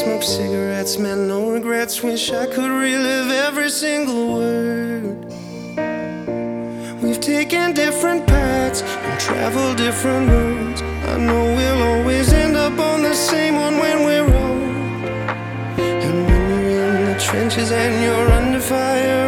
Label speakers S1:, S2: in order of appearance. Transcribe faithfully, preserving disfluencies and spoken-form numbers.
S1: smoke cigarettes, man, no regrets. Wish I could relive every single word. We've taken different paths and traveled different roads. I know we'll always end up on the same one when we're old. And when you're in the trenches and you're under fire,